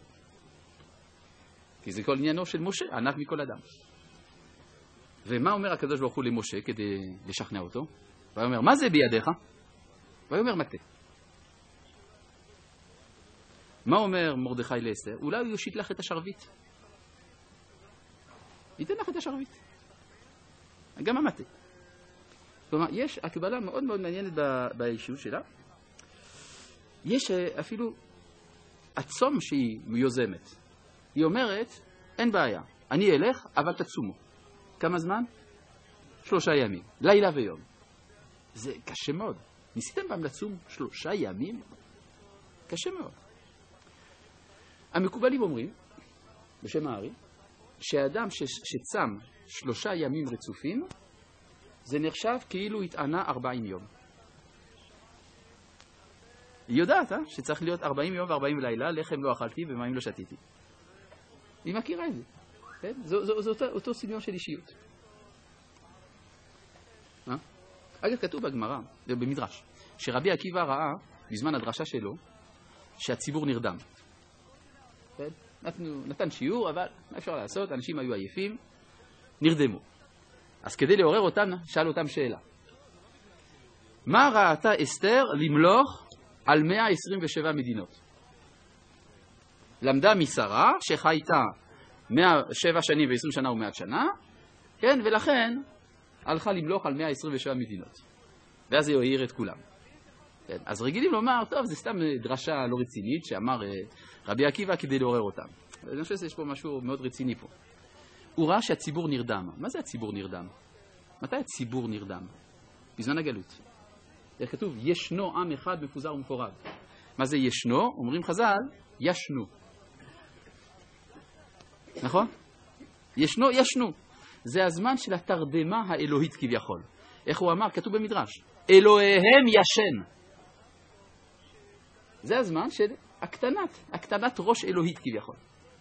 כי זה כל עניינו של משה, ענק מכל אדם. ומה אומר הקדוש ברוך הוא למשה כדי לשכנע אותו? והוא אומר, מה זה בידיך? והוא אומר, מטה. מה אומר מרדכי לאסתר? אולי הוא יושיט לך את השרביט. ייתן לך את השרביט. גם המטה. כלומר, יש הקבלה מאוד מאוד מעניינת באישיות שלה. יש אפילו עצום שהיא יוזמת. היא אומרת, אין בעיה, אני אלך, אבל תצומו. כמה זמן? שלושה ימים. לילה ויום. זה קשה מאוד. ניסיתם פעם לצום שלושה ימים? קשה מאוד. המקובלים אומרים, בשם הארי, שהאדם שצם שלושה ימים רצופים, זה נחשב כאילו התענה ארבעים יום. היא יודעת, אה? שצריך להיות ארבעים יום וארבעים לילה, לחם לא אכלתי ומים לא שתיתי. היא מכירה את זה. כן? זה, זה, זה אותו, אותו סגנון של אישיות. אה? אגב, כתוב בגמרא, במדרש, שרבי עקיבא ראה, בזמן הדרשה שלו, שהציבור נרדם. כן? נתנו, נתן שיעור, אבל מה אפשר לעשות? אנשים היו עייפים, נרדמו. אז כדי לעורר אותם, שאל אותם שאלה. מה ראתה אסתר למלוך על מאה עשרים ושבע מדינות? למדה משרה שחייתה מאה ושבע שנים ועשרים שנה ומאה שנה, כן, ולכן הלכה למלוך על מאה עשרים ושבע מדינות. ואז היא העיר את כולם. כן, אז רגילים לומר, טוב, זה סתם דרשה לא רצינית שאמר רבי עקיבא כדי לעורר אותם. אני חושב שיש פה משהו מאוד רציני פה. הוא ראה שהציבור נרדם. מה זה הציבור נרדם? מתי הציבור נרדם? בזמן הגלות. איך כתוב? ישנו עם אחד מפוזר ומפורד. מה זה ישנו? אומרים חז"ל, ישנו. נכון? ישנו, ישנו. זה הזמן של התרדמה האלוהית כביכול. איך הוא אמר? כתוב במדרש. אלוהיהם ישן. זה הזמן של הקטנת, הקטנת ראש אלוהית כביכול.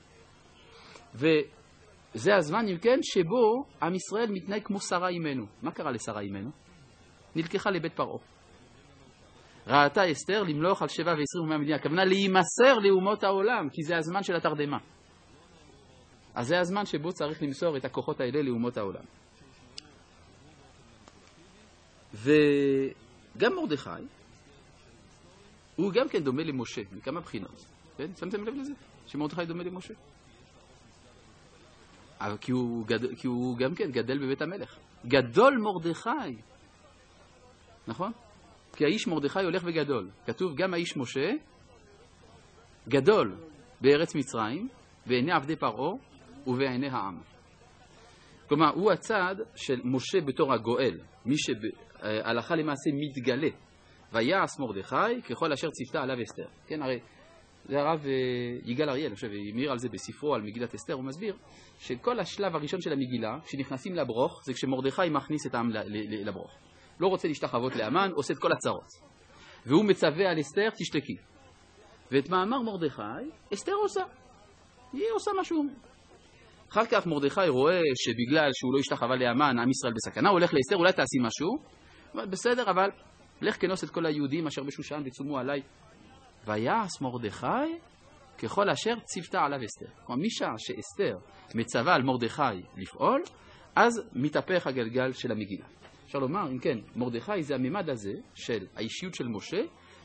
וזה הזמן, אם כן, שבו עם ישראל מתנהג כמו שרה אימנו. מה קרה לשרה אימנו? נלקחה לבית פרעה. ראתה אסתר למלוך על שבע ועשרים ומאה מדינה. הכוונה להימסר לאומות העולם, כי זה הזמן של התרדמה. אז זה הזמן שבו צריך למסור את הכוחות האלה לאומות העולם. וגם מרדכי, הוא גם כן דומה למשה, מכמה בחינות. כן? שמתם לב לזה? שמרדכי דומה למשה? אבל כי הוא, גד... כי הוא גם כן גדל בבית המלך. גדול מרדכי. נכון? כי האיש מרדכי הולך וגדול. כתוב גם האיש משה גדול בארץ מצרים, בעיני עבדי פרעה ובעיני העם. כלומר, הוא הצד של משה בתור הגואל, מי שהלכה למעשה מתגלה. ויעש מרדכי ככל אשר ציוותה עליו אסתר. כן, הרי זה הרב יגאל אריאל, עכשיו, אמיר על זה בספרו על מגילת אסתר, הוא מסביר שכל השלב הראשון של המגילה, שנכנסים לברוך, זה כשמרדכי מכניס את העם לברוך. לא רוצה להשתחוות לאמן, עושה את כל הצרות. והוא מצווה על אסתר, תשתקי. ואת מאמר מרדכי, אסתר עושה. היא עושה משהו. אחר כך מרדכי רואה שבגלל שהוא לא השתחווה לאמן, עם ישראל בסכנה, הוא הולך לאסתר, אולי תעשי משהו. בסדר, אבל לך כנוס את כל היהודים אשר בשושן וצומו עליי. ויעש מרדכי ככל אשר ציוותה עליו אסתר. כלומר, משעה שאסתר מצווה על מרדכי לפעול, אז מתהפך הגלגל של המגילה. אפשר לומר, אם כן, מרדכי זה הממד הזה של האישיות של משה,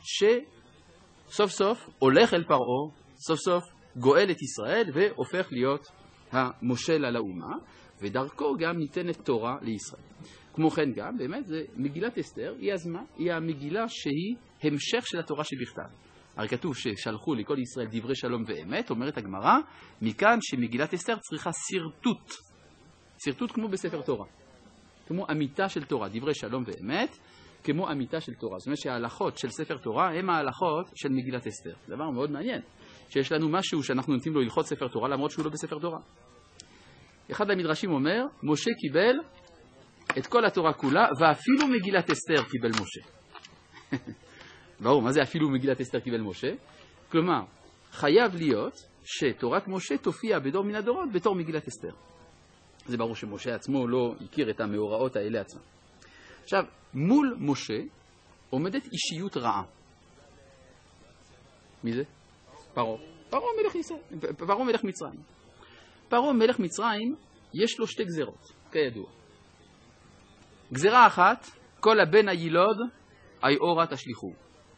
שסוף סוף הולך אל פרעה, סוף סוף גואל את ישראל והופך להיות המושל על האומה, ודרכו גם ניתנת תורה לישראל. כמו כן גם, באמת, זה מגילת אסתר, היא הזמן, היא המגילה שהיא המשך של התורה שבכתב. הרי כתוב ששלחו לכל ישראל דברי שלום ואמת, אומרת הגמרא, מכאן שמגילת אסתר צריכה סרטוט. סרטוט כמו בספר תורה. כמו אמיתה של תורה, דברי שלום ואמת, כמו אמיתה של תורה. זאת אומרת שההלכות של ספר תורה הם ההלכות של מגילת אסתר. זה דבר מאוד מעניין, שיש לנו משהו שאנחנו נותנים לו הלכות ספר תורה, למרות שהוא לא בספר תורה. אחד המדרשים אומר, משה קיבל את כל התורה כולה, ואפילו מגילת אסתר קיבל משה. ברור, מה זה אפילו מגילת אסתר קיבל משה? כלומר, חייב להיות שתורת משה תופיע בדור מן הדורות בתור מגילת אסתר. זה ברור שמשה עצמו לא הכיר את המאורעות האלה עצמם. עכשיו, מול משה עומדת אישיות רעה. מי זה? פרעה. פרעה מלך ישראל, פרעה מלך מצרים. פרעה מלך מצרים יש לו שתי גזרות, כידוע. גזרה אחת, כל הבן הילוד היאורה תשליחו.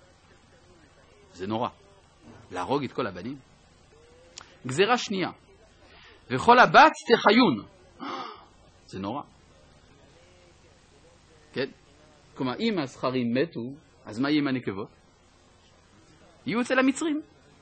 זה נורא. להרוג את כל הבנים. גזרה שנייה, וכל הבת תחיון. זה נורא. כן? כלומר, אם הזכרים מתו, אז מה יהיה עם הנקבות? יהיו אצל המצרים.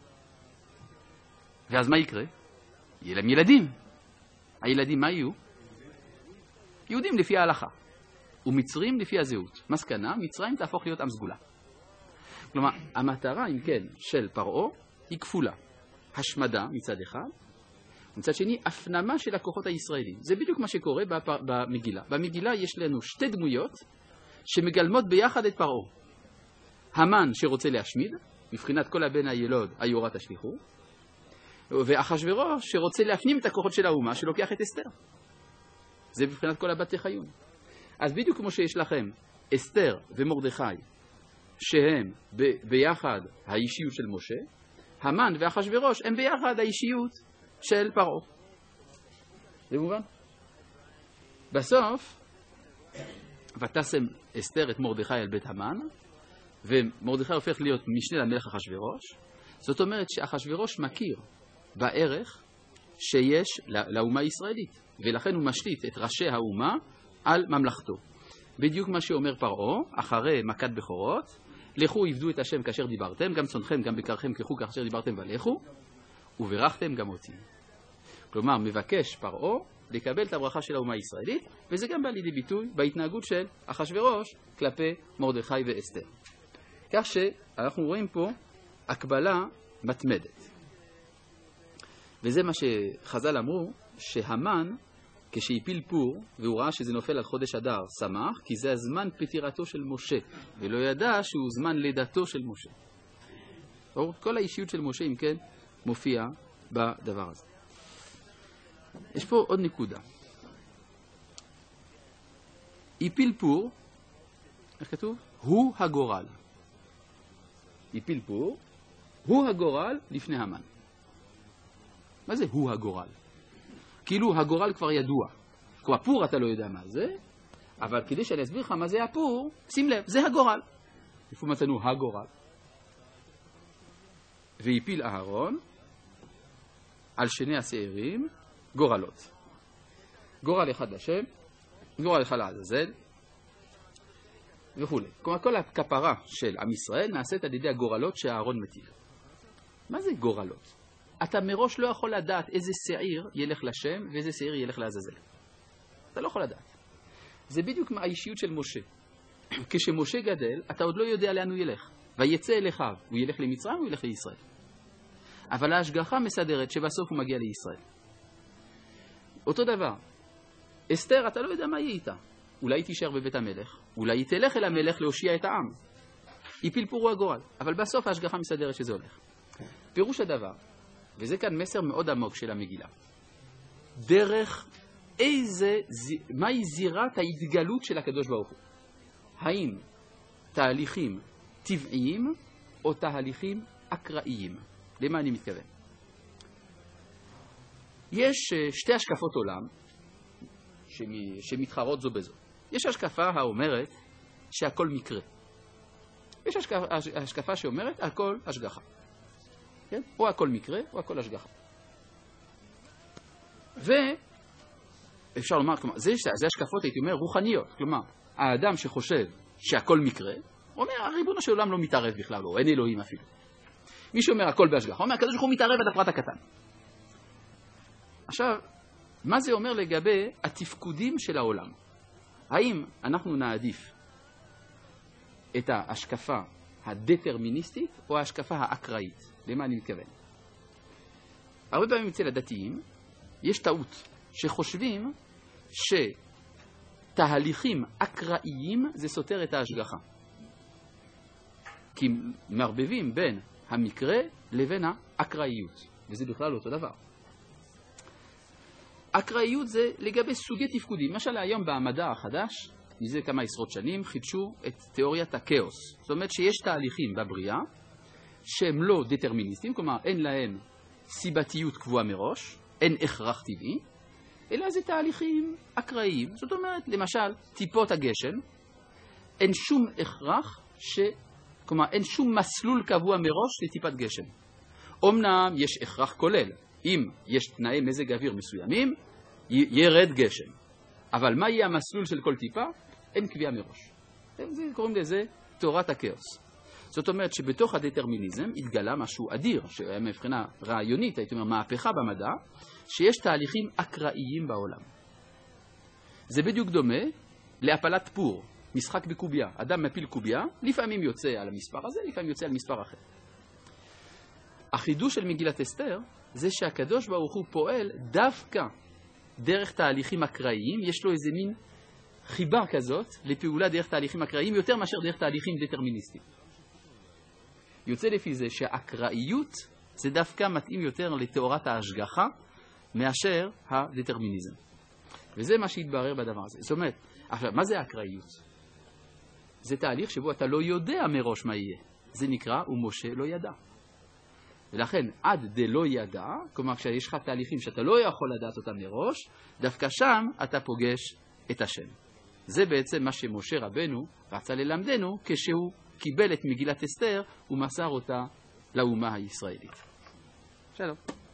ואז מה יקרה? יהיה להם ילדים. הילדים מה יהיו? יהודים לפי ההלכה. ומצרים לפי הזהות. מסקנה, מצרים תהפוך להיות עם סגולה. כלומר, המטרה, אם כן, של פרעה היא כפולה. השמדה מצד אחד, ומצד שני, הפנמה של הכוחות הישראלים. זה בדיוק מה שקורה במגילה. במגילה יש לנו שתי דמויות שמגלמות ביחד את פרעה. המן שרוצה להשמיד, מבחינת כל הבן הילוד, היאורה תשליחו, ואחשוורוש שרוצה להפנים את הכוחות של האומה, שלוקח את אסתר. זה מבחינת כל הבת תחיון. אז בדיוק כמו שיש לכם אסתר ומרדכי, שהם ב- ביחד האישיות של משה, המן ואחשוורוש הם ביחד האישיות של פרעה. זה מובן? בסוף, ותשם אסתר את מרדכי על בית המן, ומרדכי הופך להיות משנה למלך אחשוורוש. זאת אומרת שאחשוורוש מכיר בערך שיש לאומה הישראלית, ולכן הוא משליט את ראשי האומה על ממלכתו. בדיוק מה שאומר פרעה, אחרי מכת בכורות, לכו עבדו את השם כאשר דיברתם, גם צונכם, גם בקרכם ככו כאשר דיברתם ולכו, וברכתם גם אותי. כלומר, מבקש פרעה לקבל את הברכה של האומה הישראלית, וזה גם בא לידי ביטוי בהתנהגות של אחשוורוש כלפי מרדכי ואסתר. כך שאנחנו רואים פה הקבלה מתמדת. וזה מה שחז"ל אמרו, שהמן, כשהפיל פור, והוא ראה שזה נופל על חודש אדר, שמח, כי זה הזמן פטירתו של משה, ולא ידע שהוא זמן לידתו של משה. כל האישיות של משה, אם כן, מופיע בדבר הזה. יש פה עוד נקודה. הפיל פור, איך כתוב? הוא הגורל. הפיל פור, הוא הגורל לפני המן. מה זה הוא הגורל? כאילו הגורל כבר ידוע. כמו הפור אתה לא יודע מה זה, אבל כדי שאני אסביר לך מה זה הפור, שים לב, זה הגורל. איפה מצאנו הגורל? והפיל אהרון על שני השעירים גורלות. גורל אחד לשם, גורל אחד לעזאזל, וכו'. כלומר, כל הכפרה של עם ישראל נעשית על ידי הגורלות שהאהרון מטיל. מה זה גורלות? אתה מראש לא יכול לדעת איזה שעיר ילך לשם ואיזה שעיר ילך לעזאזל. אתה לא יכול לדעת. זה בדיוק מהאישיות של משה. כשמשה גדל, אתה עוד לא יודע לאן הוא ילך. ויצא אל אחיו, הוא ילך למצרים או הוא ילך לישראל. אבל ההשגחה מסדרת שבסוף הוא מגיע לישראל. אותו דבר. אסתר, אתה לא יודע מה יהיה איתה. אולי תישאר בבית המלך, אולי היא תלך אל המלך להושיע את העם. הפיל פור הוא הגורל, אבל בסוף ההשגחה מסדרת שזה הולך. פירוש הדבר, וזה כאן מסר מאוד עמוק של המגילה. דרך איזה, מהי זירת ההתגלות של הקדוש ברוך הוא? האם תהליכים טבעיים או תהליכים אקראיים? למה אני מתכוון? יש שתי השקפות עולם שמתחרות זו בזו. יש השקפה האומרת שהכל מקרה. יש השקפה, השקפה שאומרת הכל השגחה. כן? או הכל מקרה או הכל השגחה. ואפשר לומר, כלומר, זה, זה השקפות, הייתי אומר, רוחניות. כלומר, האדם שחושב שהכל מקרה, אומר, הריבונו של עולם לא מתערב בכלל, או אין אלוהים אפילו. מי שאומר הכל בהשגחה, אומר, הקדוש ברוך הוא מתערב עד הפרט הקטן. עכשיו, מה זה אומר לגבי התפקודים של העולם? האם אנחנו נעדיף את ההשקפה הדטרמיניסטית או ההשקפה האקראית? למה אני מתכוון? הרבה פעמים אצל הדתיים יש טעות שחושבים שתהליכים אקראיים זה סותר את ההשגחה. כי מערבבים בין המקרה לבין האקראיות, וזה בכלל לא אותו דבר. אקראיות זה לגבי סוגי תפקודים. למשל היום במדע החדש, מזה כמה עשרות שנים, חידשו את תיאוריית הכאוס. זאת אומרת שיש תהליכים בבריאה שהם לא דטרמיניסטיים, כלומר אין להם סיבתיות קבועה מראש, אין הכרח טבעי, אלא זה תהליכים אקראיים. זאת אומרת, למשל, טיפות הגשם, אין שום הכרח, ש... כלומר אין שום מסלול קבוע מראש לטיפת גשם. אמנם יש הכרח כולל. אם יש תנאי מזג אוויר מסוימים, ירד גשם. אבל מה יהיה המסלול של כל טיפה? אין קביעה מראש. זה קוראים לזה תורת הכאוס. זאת אומרת שבתוך הדטרמיניזם התגלה משהו אדיר, שהיה מבחינה רעיונית, הייתי אומר, מהפכה במדע, שיש תהליכים אקראיים בעולם. זה בדיוק דומה להפלת פור, משחק בקוביה. אדם מפיל קוביה, לפעמים יוצא על המספר הזה, לפעמים יוצא על מספר אחר. החידוש של מגילת אסתר זה שהקדוש ברוך הוא פועל דווקא דרך תהליכים אקראיים, יש לו איזה מין חיבה כזאת לפעולה דרך תהליכים אקראיים יותר מאשר דרך תהליכים דטרמיניסטיים. יוצא לפי זה שהאקראיות זה דווקא מתאים יותר לתיאורת ההשגחה מאשר הדטרמיניזם. וזה מה שהתברר בדבר הזה. זאת אומרת, עכשיו, מה זה האקראיות? זה תהליך שבו אתה לא יודע מראש מה יהיה. זה נקרא ומשה לא ידע. ולכן עד דלא ידע, כלומר כשיש לך תהליכים שאתה לא יכול לדעת אותם מראש, דווקא שם אתה פוגש את השם. זה בעצם מה שמשה רבנו רצה ללמדנו כשהוא קיבל את מגילת אסתר ומסר אותה לאומה הישראלית. שלום.